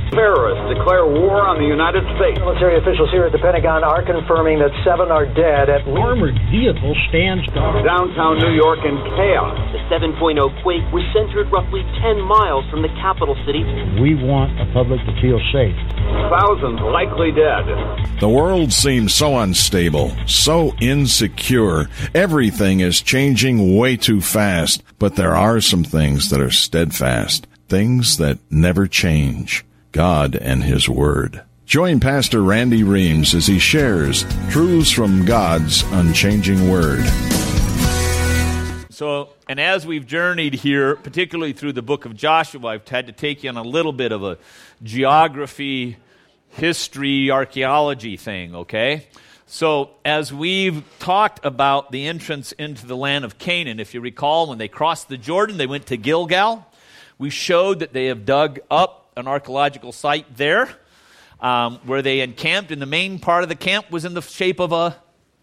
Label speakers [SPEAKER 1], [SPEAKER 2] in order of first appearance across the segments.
[SPEAKER 1] Terrorists declare war on the United States.
[SPEAKER 2] Military officials here at the Pentagon are confirming that 7 are dead at least.
[SPEAKER 3] Armored vehicle stands guard.
[SPEAKER 1] Downtown New York in chaos.
[SPEAKER 4] The 7.0 quake was centered roughly 10 miles from the capital city.
[SPEAKER 3] We want the public to feel safe.
[SPEAKER 1] Thousands likely dead.
[SPEAKER 5] The world seems so unstable, so insecure. Everything is changing way too fast. But there are some things that are steadfast, things that never change. God and His Word. Join Pastor Randy Reams as he shares truths from God's unchanging Word.
[SPEAKER 6] So, and as we've journeyed here, particularly through the book of Joshua, I've had to take you on a little bit of a geography, history, archaeology thing, okay? So, as we've talked about the entrance into the land of Canaan, if you recall, when they crossed the Jordan, they went to Gilgal. We showed that they have dug up an archaeological site there where they encamped, and the main part of the camp was in the shape of a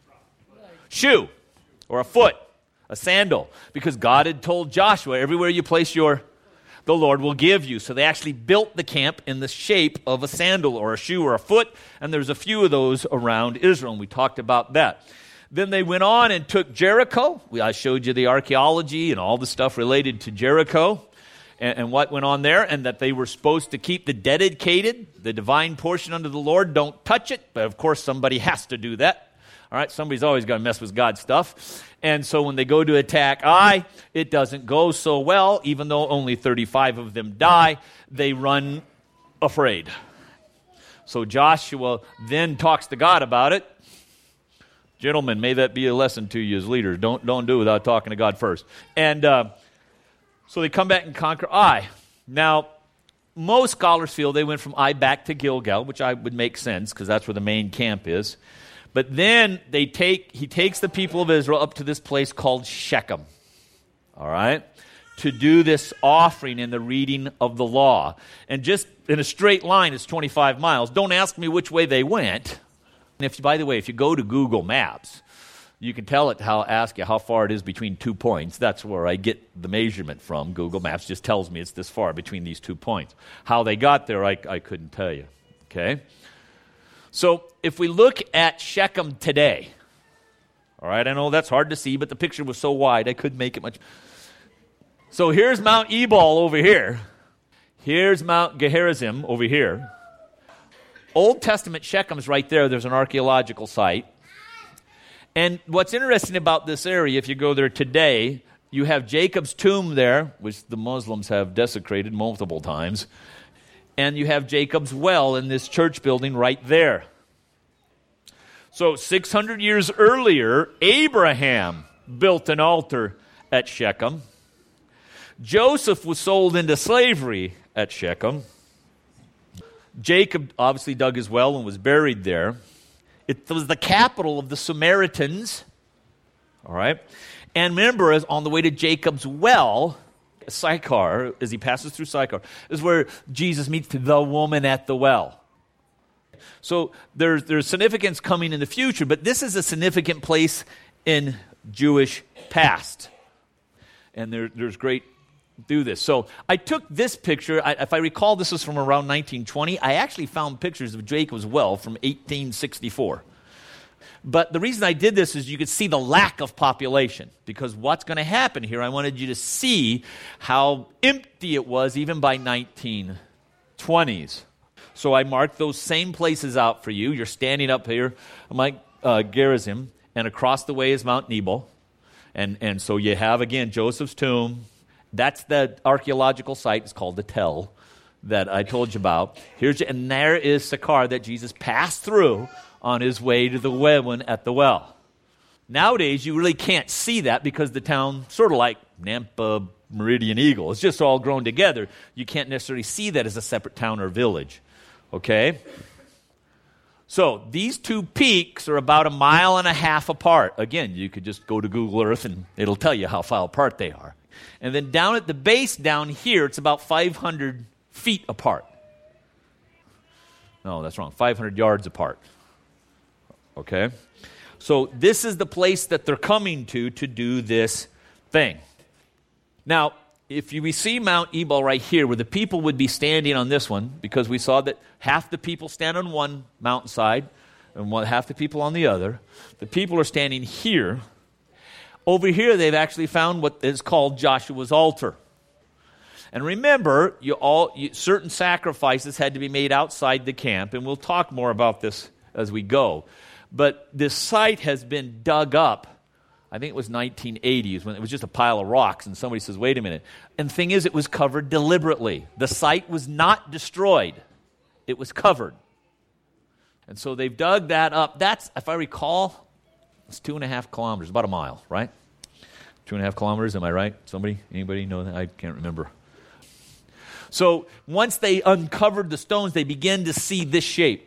[SPEAKER 6] shoe or a foot, a sandal, because God had told Joshua, everywhere you place the Lord will give you. So they actually built the camp in the shape of a sandal or a shoe or a foot, and there's a few of those around Israel, and we talked about that. Then they went on and took Jericho. I showed you the archaeology and all the stuff related to Jericho. And what went on there, and that they were supposed to keep the dedicated, the divine portion unto the Lord, don't touch it, but of course somebody has to do that. All right, somebody's always going to mess with God's stuff. And so when they go to attack Ai, it doesn't go so well. Even though only 35 of them die, they run afraid. So Joshua then talks to God about it. Gentlemen, may that be a lesson to you as leaders. Don't do it without talking to God first. And so they come back and conquer Ai. Now, most scholars feel they went from Ai back to Gilgal, which would make sense because that's where the main camp is. But then he takes the people of Israel up to this place called Shechem, all right, to do this offering and the reading of the law. And just in a straight line, it's 25 miles. Don't ask me which way they went. And by the way, if you go to Google Maps, you can tell it ask you how far it is between 2 points. That's where I get the measurement from. Google Maps just tells me it's this far between these 2 points. How they got there, I couldn't tell you. Okay? So if we look at Shechem today, all right, I know that's hard to see, but the picture was so wide I couldn't make it much. So here's Mount Ebal over here. Here's Mount Gerizim over here. Old Testament Shechem's right there. There's an archaeological site. And what's interesting about this area, if you go there today, you have Jacob's tomb there, which the Muslims have desecrated multiple times, and you have Jacob's well in this church building right there. So 600 years earlier, Abraham built an altar at Shechem. Joseph was sold into slavery at Shechem. Jacob obviously dug his well and was buried there. It was the capital of the Samaritans, all right? And remember, as on the way to Jacob's well, Sychar, as he passes through Sychar, is where Jesus meets the woman at the well. So there's significance coming in the future, but this is a significant place in Jewish past. And there's great do this. So I took this picture. If I recall, this was from around 1920. I actually found pictures of Jacob's well from 1864. But the reason I did this is you could see the lack of population, because what's going to happen here, I wanted you to see how empty it was even by 1920s. So I marked those same places out for you. You're standing up here, Mount Gerizim, and across the way is Mount Nebo. And so you have, again, Joseph's tomb. That's the archaeological site. It's called the Tel that I told you about. And there is Sychar that Jesus passed through on his way to the woman at the well. Nowadays, you really can't see that because the town, sort of like Nampa, Meridian Eagle, it's just all grown together. You can't necessarily see that as a separate town or village. Okay? So these two peaks are about 1.5 miles apart. Again, you could just go to Google Earth and it'll tell you how far apart they are. And then down at the base down here, it's about 500 feet apart. No, that's wrong. 500 yards apart. Okay? So this is the place that they're coming to do this thing. Now, if we see Mount Ebal right here, where the people would be standing on this one, because we saw that half the people stand on one mountainside and half the people on the other. The people are standing here. Over here, they've actually found what is called Joshua's altar. And remember, certain sacrifices had to be made outside the camp, and we'll talk more about this as we go. But this site has been dug up. I think it was 1980s when it was just a pile of rocks, and somebody says, wait a minute. And the thing is, it was covered deliberately. The site was not destroyed. It was covered. And so they've dug that up. That's, if I recall, it's 2.5 kilometers, about a mile, right? 2.5 kilometers, am I right? Anybody know that? I can't remember. So once they uncovered the stones, they began to see this shape.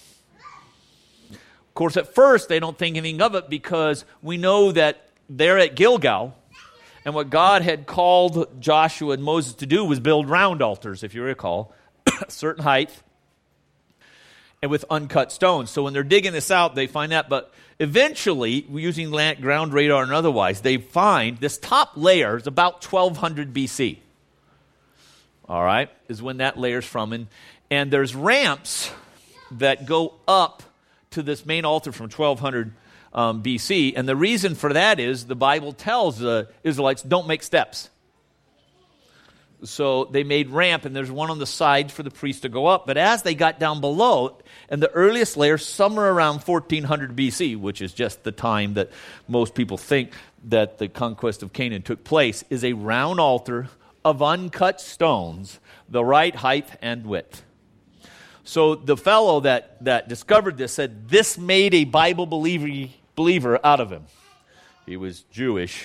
[SPEAKER 6] Of course, at first, they don't think anything of it because we know that they're at Gilgal, and what God had called Joshua and Moses to do was build round altars, if you recall, a certain height, and with uncut stones. So when they're digging this out, they find that. But eventually, using ground radar and otherwise, they find this top layer is about 1200 BC. All right, is when that layer's from. And there's ramps that go up to this main altar from 1200 BC. And the reason for that is the Bible tells the Israelites, don't make steps. So they made ramp, and there's one on the side for the priest to go up. But as they got down below, and the earliest layer, somewhere around 1400 BC, which is just the time that most people think that the conquest of Canaan took place, is a round altar of uncut stones, the right height and width. So the fellow that discovered this said, this made a Bible believer out of him. He was Jewish.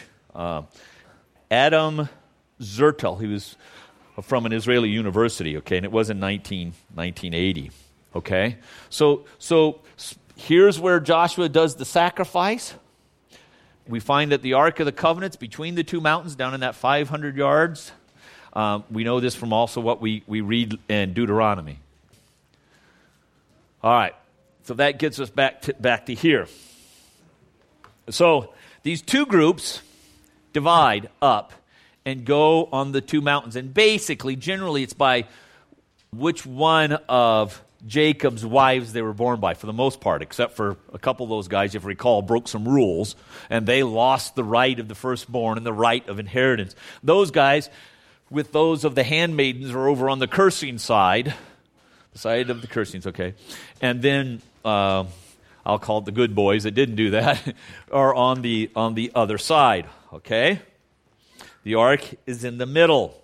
[SPEAKER 6] Adam Zertel. He was from an Israeli university, okay, and it was in 1980, okay? So here's where Joshua does the sacrifice. We find that the Ark of the Covenant's between the two mountains down in that 500 yards. We know this from also what we read in Deuteronomy. All right, so that gets us back to here. So these two groups divide up and go on the two mountains. And basically, generally, it's by which one of Jacob's wives they were born by, for the most part, except for a couple of those guys, if you recall, broke some rules, and they lost the right of the firstborn and the right of inheritance. Those guys, with those of the handmaidens, are over on the cursing side. The side of the cursings, okay. And then I'll call it the good boys that didn't do that, are on the other side, okay? The ark is in the middle.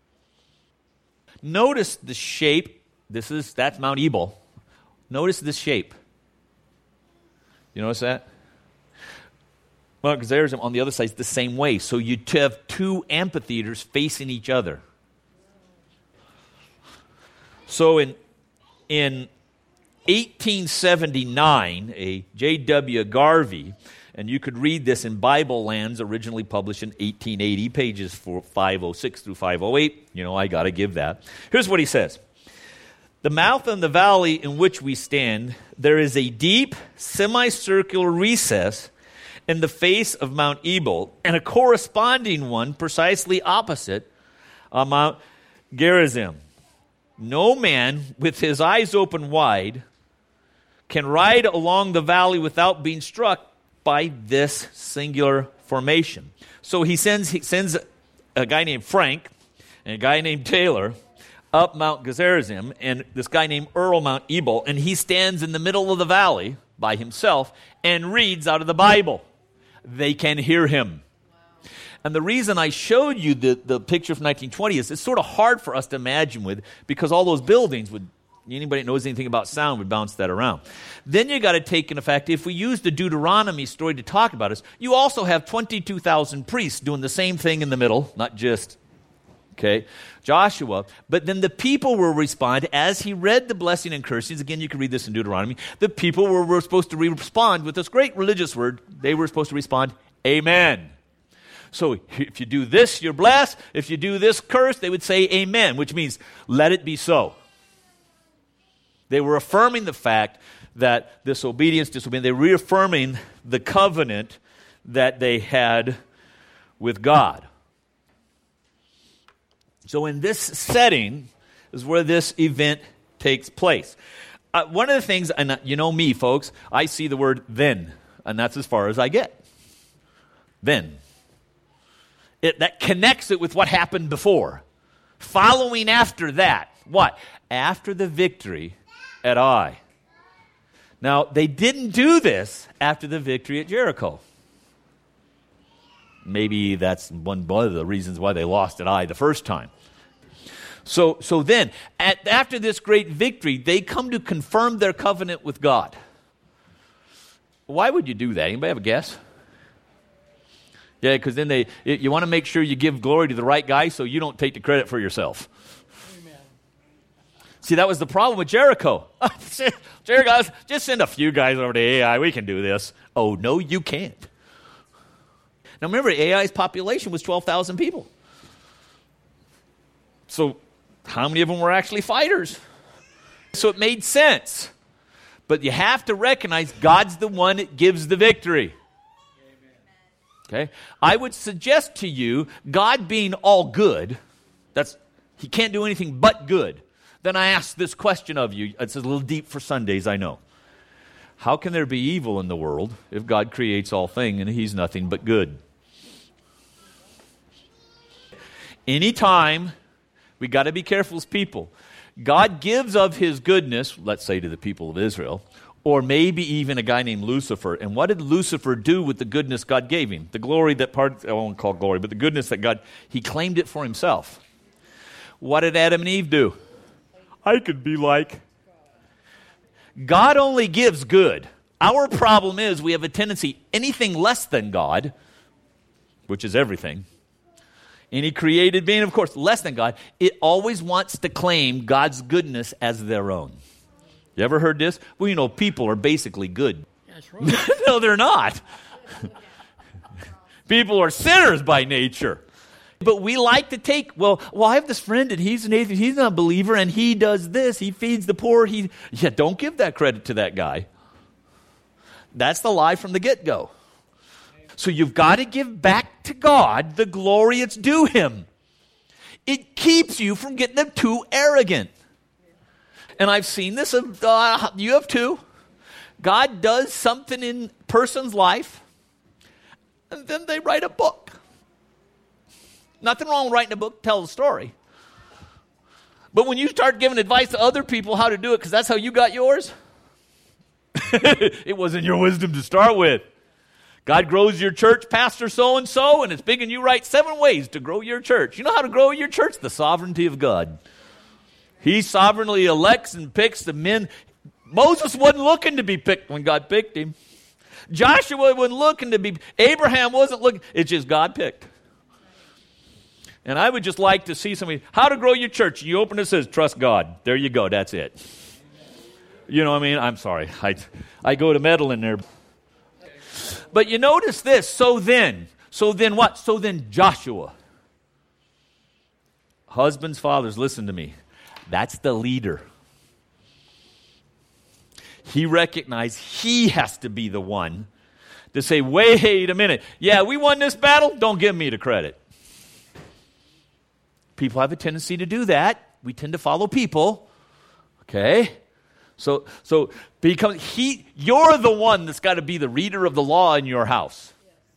[SPEAKER 6] Notice the shape. That's Mount Ebal. Notice this shape. You notice that? Mount Gerizim on the other side is the same way. So you have two amphitheaters facing each other. So in 1879, a J.W. Garvey, and you could read this in Bible Lands, originally published in 1880, pages 506 through 508. You know, I got to give that. Here's what he says. The mouth and the valley in which we stand, there is a deep, semicircular recess in the face of Mount Ebal, and a corresponding one precisely opposite on Mount Gerizim. No man with his eyes open wide can ride along the valley without being struck by this singular formation. So he sends a guy named Frank and a guy named Taylor up Mount Gerizim, and this guy named Earl Mount Ebal, and he stands in the middle of the valley by himself and reads out of the Bible. They can hear him. And the reason I showed you the picture from 1920 is it's sort of hard for us to imagine with, because all those buildings would, anybody that knows anything about sound would bounce that around. Then you got to take into fact, if we use the Deuteronomy story to talk about this, you also have 22,000 priests doing the same thing in the middle, not just, Joshua. But then the people will respond as he read the blessing and cursings. Again, you can read this in Deuteronomy. The people were supposed to respond with this great religious word. They were supposed to respond, Amen. So if you do this, you're blessed. If you do this, curse, they would say amen, which means let it be so. They were affirming the fact that this obedience, disobedience, they were reaffirming the covenant that they had with God. So in this setting is where this event takes place. One of the things, and you know me, folks, I see the word then, and that's as far as I get. Then. That connects it with what happened before. Following after that, what? After the victory at Ai. Now, they didn't do this after the victory at Jericho. Maybe that's one of the reasons why they lost at Ai the first time. So then, after this great victory, they come to confirm their covenant with God. Why would you do that? Anybody have a guess? Yeah, because then you want to make sure you give glory to the right guy so you don't take the credit for yourself. Amen. See, that was the problem with Jericho. Jericho, just send a few guys over to Ai. We can do this. Oh, no, you can't. Now, remember, Ai's population was 12,000 people. So, how many of them were actually fighters? So it made sense. But you have to recognize God's the one that gives the victory. Okay? I would suggest to you, God being all good, He can't do anything but good. Then I ask this question of you. It's a little deep for Sundays, I know. How can there be evil in the world if God creates all things and He's nothing but good? Anytime, we got to be careful as people. God gives of His goodness, let's say to the people of Israel, or maybe even a guy named Lucifer. And what did Lucifer do with the goodness God gave him? The glory I won't call glory, but the goodness that God, he claimed it for himself. What did Adam and Eve do? I could be like. God only gives good. Our problem is we have a tendency, anything less than God, which is everything, any created being, of course, less than God, it always wants to claim God's goodness as their own. You ever heard this? Well, people are basically good.
[SPEAKER 3] That's right.
[SPEAKER 6] No, they're not. People are sinners by nature. But we like to take, well, I have this friend and he's an atheist, he's not a believer, and he does this, he feeds the poor. Don't give that credit to that guy. That's the lie from the get-go. So you've got to give back to God the glory it's due Him. It keeps you from getting them too arrogant. And I've seen this, you have too. God does something in a person's life, and then they write a book. Nothing wrong with writing a book, tell a story. But when you start giving advice to other people how to do it, because that's how you got yours, it wasn't your wisdom to start with. God grows your church, pastor so-and-so, and it's big, and you write 7 ways to grow your church. You know how to grow your church? The sovereignty of God. He sovereignly elects and picks the men. Moses wasn't looking to be picked when God picked him. Joshua wasn't looking to be, Abraham wasn't looking, it's just God picked. And I would just like to see somebody, how to grow your church. You open it, it says, trust God. There you go, that's it. You know what I mean? I'm sorry. I go to meddle in there. But you notice this, so then what? So then Joshua. Husbands, fathers, listen to me. That's the leader. He recognized he has to be the one to say, wait a minute. Yeah, we won this battle. Don't give me the credit. People have a tendency to do that. We tend to follow people. Okay? So you're the one that's got to be the reader of the law in your house.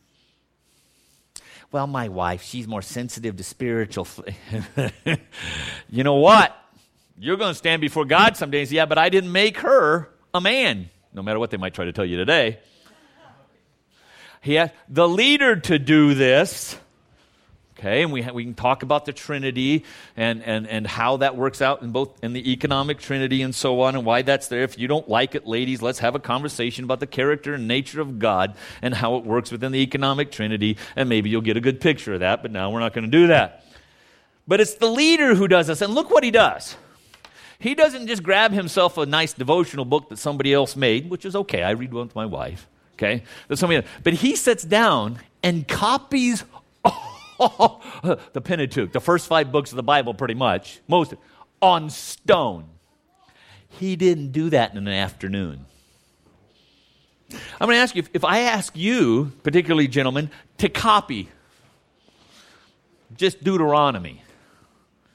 [SPEAKER 6] Well, my wife, she's more sensitive to spiritual. You know what? You're going to stand before God someday and say, yeah, but I didn't make her a man. No matter what they might try to tell you today. He has the leader to do this. Okay, and we can talk about the Trinity and how that works out in the economic Trinity and so on, and why that's there. If you don't like it, ladies, let's have a conversation about the character and nature of God and how it works within the economic Trinity, and maybe you'll get a good picture of that, but now we're not going to do that. But it's the leader who does this, and look what he does. He doesn't just grab himself a nice devotional book that somebody else made, which is okay. I read one with my wife, okay? But he sits down and copies the Pentateuch, the first 5 books of the Bible pretty much, most on stone. He didn't do that in an afternoon. I'm going to ask you, if I ask you, particularly gentlemen, to copy just Deuteronomy,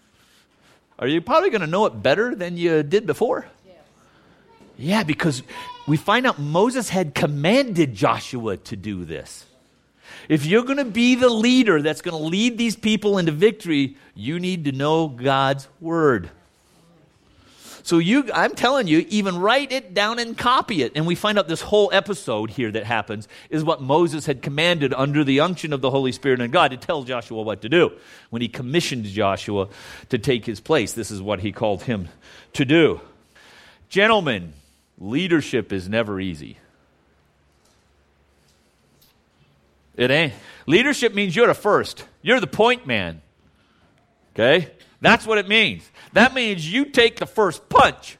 [SPEAKER 6] Are you probably going to know it better than you did before? Yeah, because we find out Moses had commanded Joshua to do this. If you're going to be the leader that's going to lead these people into victory, you need to know God's word. So I'm telling you, even write it down and copy it. And we find out this whole episode here that happens is what Moses had commanded under the unction of the Holy Spirit and God to tell Joshua what to do. When he commissioned Joshua to take his place, this is what he called him to do. Gentlemen, leadership is never easy. It ain't. Leadership means you're the first. You're the point man. Okay? That's what it means. That means you take the first punch.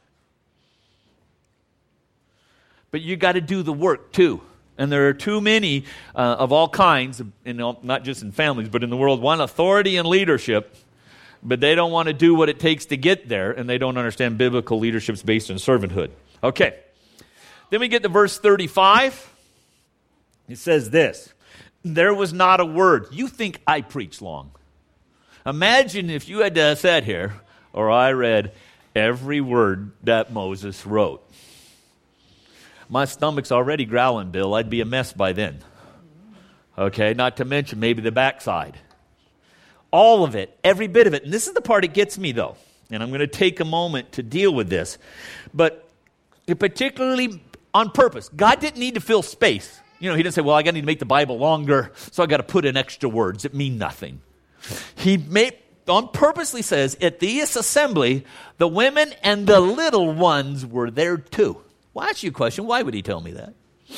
[SPEAKER 6] But you got to do the work too. And there are too many of all kinds, not just in families, but in the world, want authority and leadership, but they don't want to do what it takes to get there, and they don't understand biblical leadership's based on servanthood. Okay. Then we get to verse 35. It says this, there was not a word. You think I preach long. Imagine if you had sat here, or I read every word that Moses wrote. My stomach's already growling, Bill. I'd be a mess by then. Okay, not to mention maybe the backside. All of it, every bit of it. And this is the part that gets me, though. And I'm going to take a moment to deal with this. But particularly on purpose. God didn't need to fill space. He didn't say, well, I need to make the Bible longer, so I got to put in extra words that mean nothing. He purposely says, at this assembly, the women and the little ones were there too. Well, I'll ask you a question. Why would he tell me that?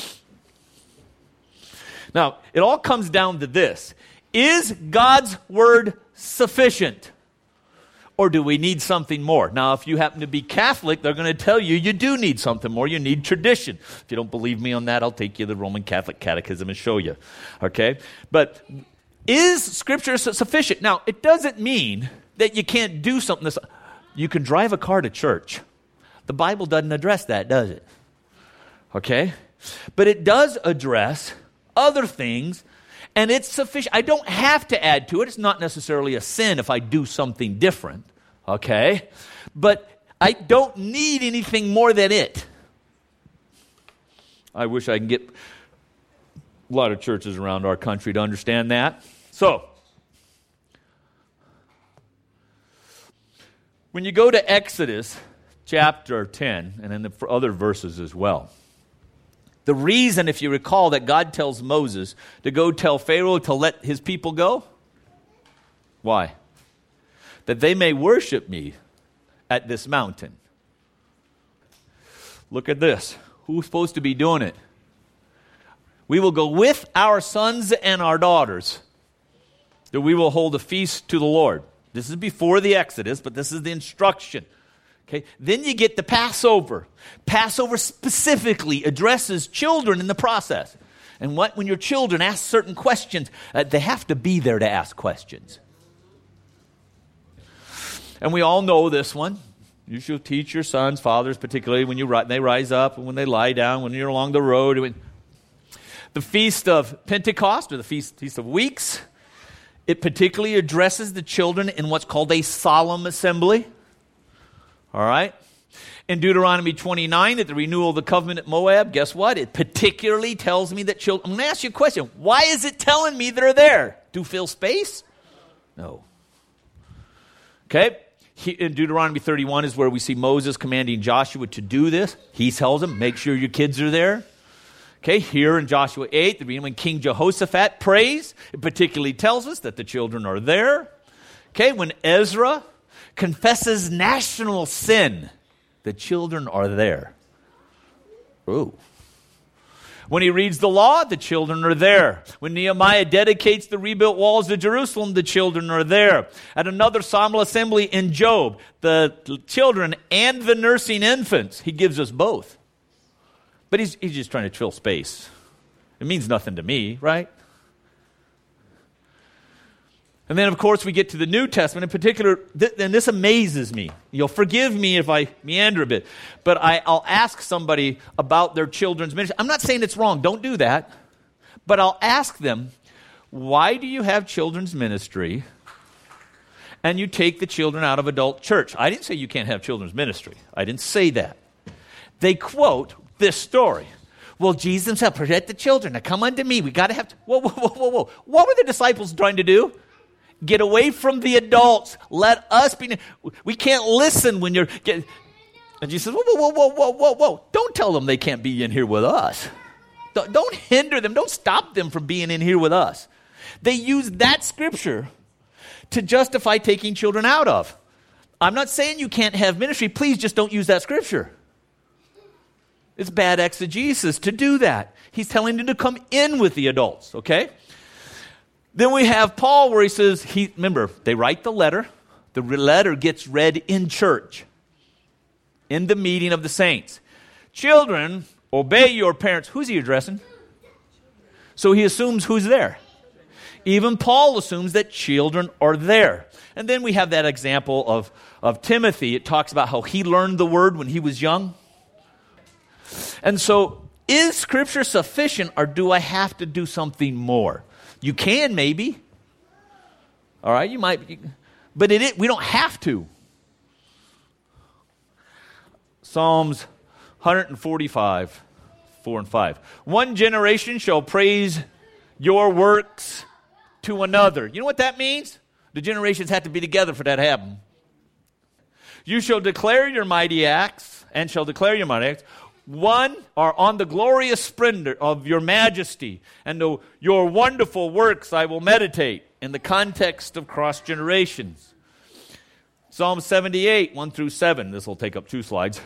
[SPEAKER 6] Now, it all comes down to this. Is God's word sufficient? Or do we need something more? Now, if you happen to be Catholic, they're going to tell you you do need something more. You need tradition. If you don't believe me on that, I'll take you to the Roman Catholic Catechism and show you. Okay? But is Scripture sufficient? Now, it doesn't mean that you can't do something. You can drive a car to church. The Bible doesn't address that, does it? Okay? But it does address other things, and it's sufficient. I don't have to add to it. It's not necessarily a sin if I do something different. Okay? But I don't need anything more than it. I wish I can get a lot of churches around our country to understand that. So, when you go to Exodus chapter 10, and then the other verses as well, the reason, if you recall, that God tells Moses to go tell Pharaoh to let his people go, why? That they may worship me at this mountain. Look at this. Who's supposed to be doing it? We will go with our sons and our daughters, that we will hold a feast to the Lord. This is before the Exodus, but this is the instruction. Okay. Then you get the Passover. Passover specifically addresses children in the process. And when your children ask certain questions, they have to be there to ask questions. And we all know this one. You shall teach your sons, fathers, particularly when they rise up and when they lie down, when you're along the road. The Feast of Pentecost, or the Feast of Weeks, it particularly addresses the children in what's called a solemn assembly. All right? In Deuteronomy 29, at the renewal of the covenant at Moab, guess what? It particularly tells me that children... I'm going to ask you a question. Why is it telling me they're there? To fill space? No. Okay? In Deuteronomy 31 is where we see Moses commanding Joshua to do this. He tells him, make sure your kids are there. Okay, here in Joshua 8, when King Jehoshaphat prays, it particularly tells us that the children are there. Okay, when Ezra confesses national sin, the children are there. Ooh. When he reads the law, the children are there. When Nehemiah dedicates the rebuilt walls of Jerusalem, the children are there. At another solemn assembly in Job, the children and the nursing infants, he gives us both. But he's just trying to fill space. It means nothing to me, right? And then, of course, we get to the New Testament. In particular, and this amazes me. You'll forgive me if I meander a bit. But I'll ask somebody about their children's ministry. I'm not saying it's wrong. Don't do that. But I'll ask them, why do you have children's ministry? and you take the children out of adult church. I didn't say you can't have children's ministry. I didn't say that. They quote this story. Well, Jesus said, protect the children. Now come unto me. We got to have to. Whoa. What were the disciples trying to do? Get away from the adults. Let us be. We can't listen when you're. And Jesus says, whoa. Don't tell them they can't be in here with us. Don't hinder them. Don't stop them from being in here with us. They use that scripture to justify taking children out of. I'm not saying you can't have ministry. Please just don't use that scripture. It's bad exegesis to do that. He's telling you to come in with the adults, okay? Then we have Paul where he says, remember, they write the letter. The letter gets read in church, in the meeting of the saints. Children, obey your parents. Who's he addressing? So he assumes who's there. Even Paul assumes that children are there. And then we have that example of Timothy. It talks about how he learned the word when he was young. And so, is Scripture sufficient, or do I have to do something more? You can, maybe. All right, you might. But we don't have to. Psalms 145, 4 and 5. One generation shall praise your works to another. You know what that means? The generations have to be together for that to happen. You shall declare your mighty acts, and shall declare your mighty acts. One are on the glorious splendor of your majesty, and your wonderful works I will meditate, in the context of cross generations. Psalm 78, 1 through 7. This will take up 2 slides.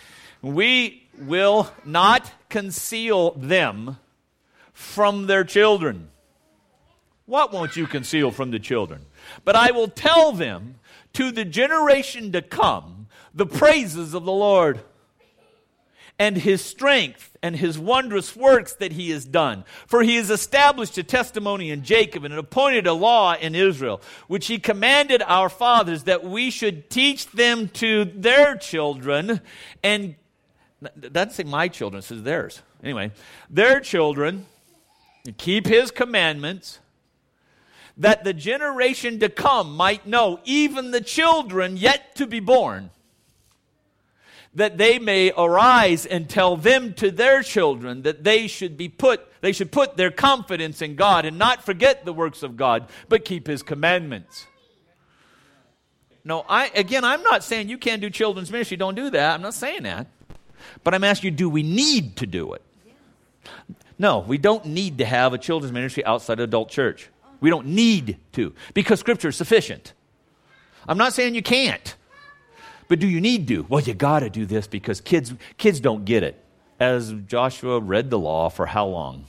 [SPEAKER 6] We will not conceal them from their children. What won't you conceal from the children? But I will tell them to the generation to come the praises of the Lord, and his strength and his wondrous works that he has done. For he has established a testimony in Jacob and appointed a law in Israel, which he commanded our fathers that we should teach them to their children. And it doesn't say my children, it says theirs. Anyway, their children, keep his commandments, that the generation to come might know, even the children yet to be born, that they may arise and tell them to their children that they should put their confidence in God and not forget the works of God, but keep his commandments. No, I'm not saying you can't do children's ministry. Don't do that. I'm not saying that. But I'm asking you, do we need to do it? No, we don't need to have a children's ministry outside of adult church. We don't need to, because Scripture is sufficient. I'm not saying you can't. But do you need to? Well, you got to do this because kids don't get it. As Joshua read the law for how long?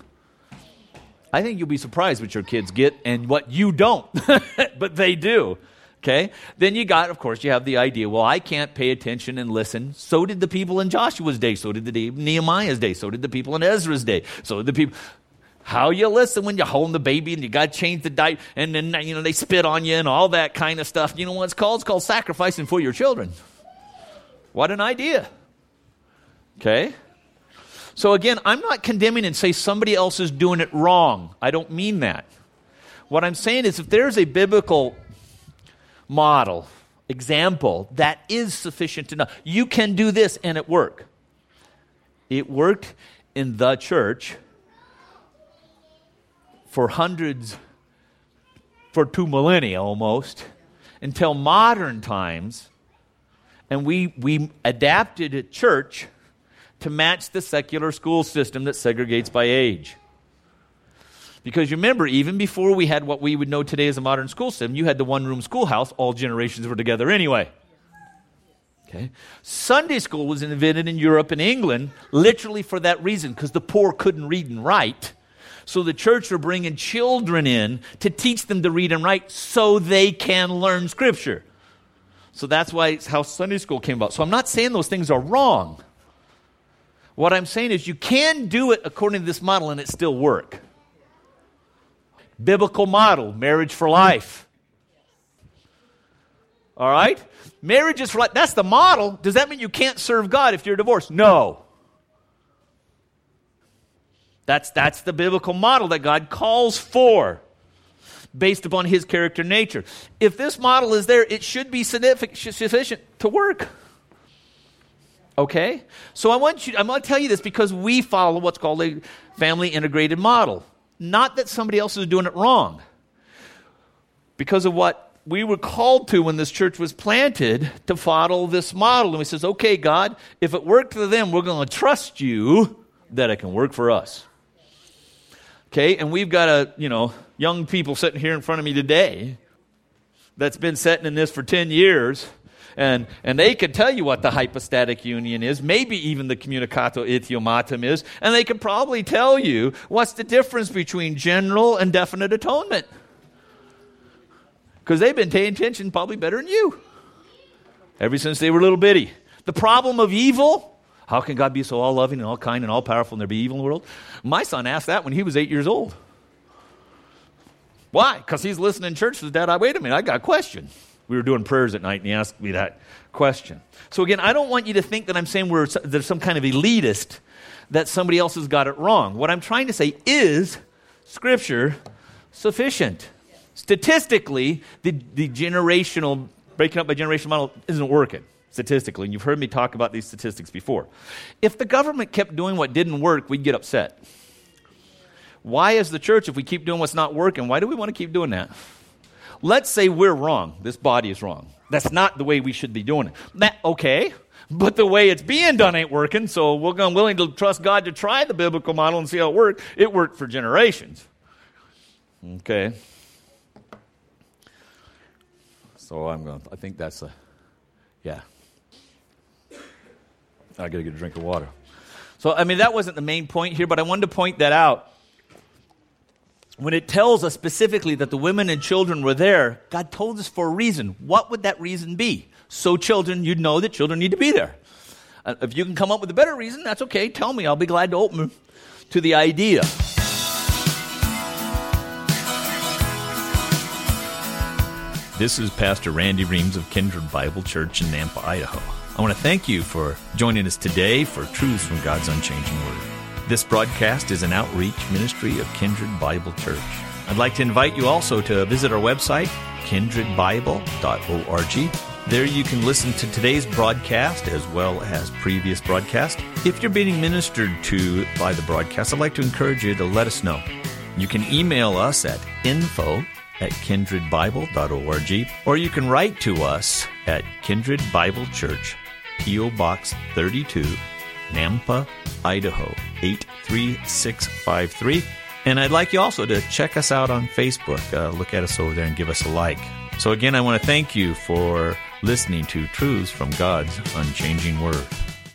[SPEAKER 6] I think you'll be surprised what your kids get and what you don't. But they do. Okay? Then you have the idea, well, I can't pay attention and listen. So did the people in Joshua's day. So did the Nehemiah's day. So did the people in Ezra's day. So did the people. How you listen when you're holding the baby and you got to change the diet and then, they spit on you and all that kind of stuff. You know what it's called? It's called sacrificing for your children. What an idea. Okay? So again, I'm not condemning and say somebody else is doing it wrong. I don't mean that. What I'm saying is if there's a biblical model, example, that is sufficient to know. You can do this and it worked. It worked in the church for 2 millennia almost, until modern times. And we adapted a church to match the secular school system that segregates by age. Because you remember, even before we had what we would know today as a modern school system, you had the one-room schoolhouse. All generations were together anyway. Okay? Sunday school was invented in Europe and England literally for that reason, because the poor couldn't read and write. So the church were bringing children in to teach them to read and write so they can learn Scripture. So that's why it's how Sunday school came about. So I'm not saying those things are wrong. What I'm saying is you can do it according to this model and it still work. Biblical model, marriage for life. All right? Marriage is for life. That's the model. Does that mean you can't serve God if you're divorced? No. That's the biblical model that God calls for. based upon his character and nature. If this model is there, it should be sufficient to work. Okay? So I'm going to tell you this because we follow what's called a family integrated model. Not that somebody else is doing it wrong. Because of what we were called to when this church was planted, to follow this model. And we says, okay, God, if it worked for them, we're going to trust you that it can work for us. Okay, and we've got young people sitting here in front of me today that's been sitting in this for 10 years, and they can tell you what the hypostatic union is, maybe even the communicato idiomatum is, and they can probably tell you what's the difference between general and definite atonement. Because they've been paying attention probably better than you, ever since they were little bitty. The problem of evil. How can God be so all-loving and all-kind and all-powerful and there be evil in the world? My son asked that when he was 8 years old. Why? Because he's listening in church. Says, Dad, wait a minute, I got a question. We were doing prayers at night and he asked me that question. So again, I don't want you to think that I'm saying there's some kind of elitist, that somebody else has got it wrong. What I'm trying to say is Scripture sufficient. Statistically, the generational, breaking up by generational model isn't working. Statistically, and you've heard me talk about these statistics before. If the government kept doing what didn't work, we'd get upset. Why as the church, if we keep doing what's not working, why do we want to keep doing that? Let's say we're wrong. This body is wrong. That's not the way we should be doing it. Okay, but the way it's being done ain't working, so we're willing to trust God to try the biblical model and see how it worked. It worked for generations. Okay. So I think that's yeah. I got to get a drink of water. So, that wasn't the main point here, but I wanted to point that out. When it tells us specifically that the women and children were there, God told us for a reason. What would that reason be? So children, you'd know that children need to be there. If you can come up with a better reason, that's okay. Tell me. I'll be glad to open to the idea. This is Pastor Randy Reams of Kindred Bible Church in Nampa, Idaho. I want to thank you for joining us today for Truths from God's Unchanging Word. This broadcast is an outreach ministry of Kindred Bible Church. I'd like to invite you also to visit our website, kindredbible.org. There you can listen to today's broadcast as well as previous broadcasts. If you're being ministered to by the broadcast, I'd like to encourage you to let us know. You can email us at info@kindredbible.org, or you can write to us at Kindred Bible Church, P.O. Box 32, Nampa, Idaho, 83653. And I'd like you also to check us out on Facebook. Look at us over there and give us a like. So again, I want to thank you for listening to Truths from God's Unchanging Word.